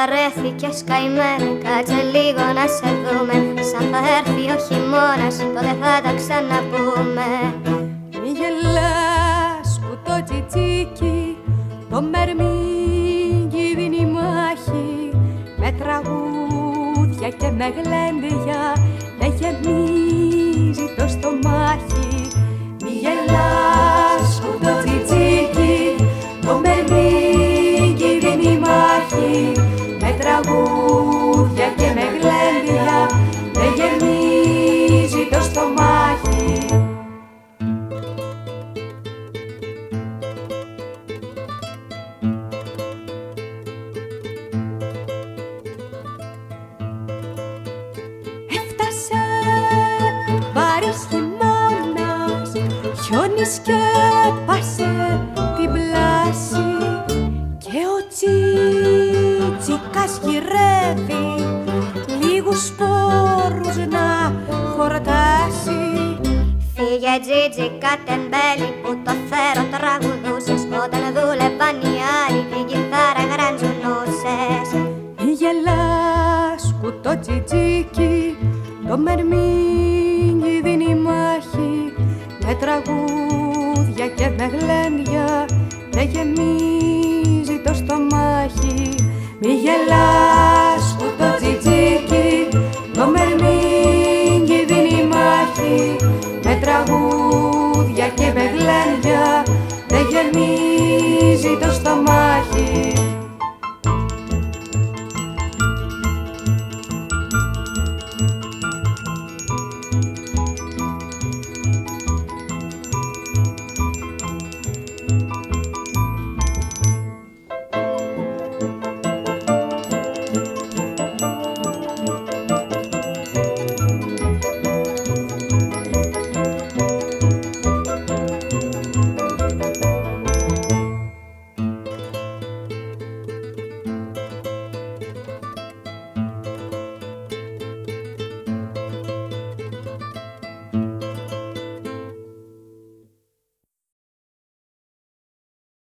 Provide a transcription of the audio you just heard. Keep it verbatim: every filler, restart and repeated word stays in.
βαρέθηκες καημένε, κάτσε λίγο να σε δούμε. Σαν θα έρθει ο χειμώνας, τότε θα τα ξαναπούμε. Μη γελάς που το τσιτσίκι, το μερμήγκι δίνει μάχη. Με τραγούδια και με γλέντια δεν γεμίζει το στομάχι. Μη γελάς που το τσιτσίκι, το μερμήγκι δίνει μάχη. Με τραγούδια και με γλέντια δεν γεμίζει το στομάχι. Έφτασε βάρης χειμώνας, χιόνι σκέπασε την πλάση και ο τσίτσικας γυρεύει λίγους σπόρους να χορτάσει. Φύγε τζίτζικα τεμπέλη που το θέρο τραγουδούσες, όταν δούλευαν οι άλλοι την κιθάρα γραντζουνούσες. Μη γελάς που το τσιτσίκι, το μερμήγκι δίνει μάχη. Με τραγούδια και με γλέντια δεν γεμίζει το στομάχι. Μη γελάς που το τσιτσίκι, το μερμήγκι δίνει μάχη. Με τραγούδια και με γλέντια δεν γεμίζει το στομάχι.